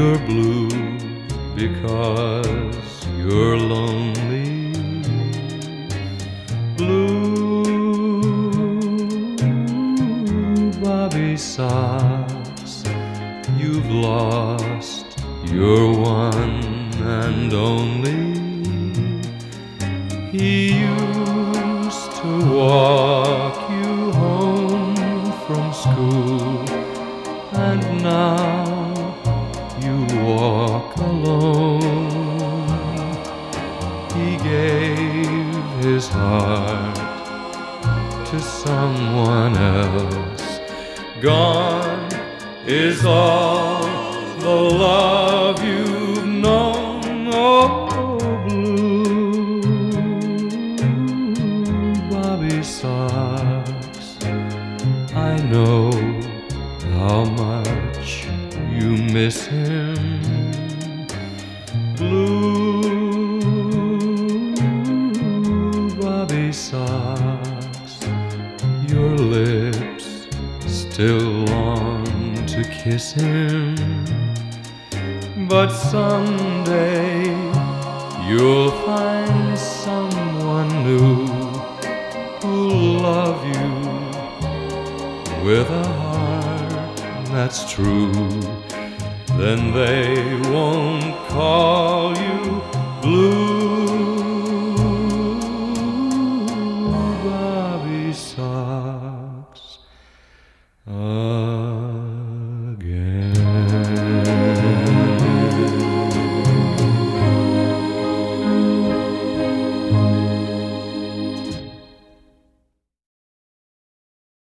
you're blue because you're lonely. Blue Bobby socks, you've lost your one and only. He used to walk you home from school, and now you walk alone. He gave his heart to someone else. Gone is all the love you've known. Oh, blue Bobby socks, I know how much you miss him. Blue Bobby socks, your lips still long to kiss him, but someday you'll find someone new who'll love you with a heart that's true. Then they won't call you blue Bobby socks.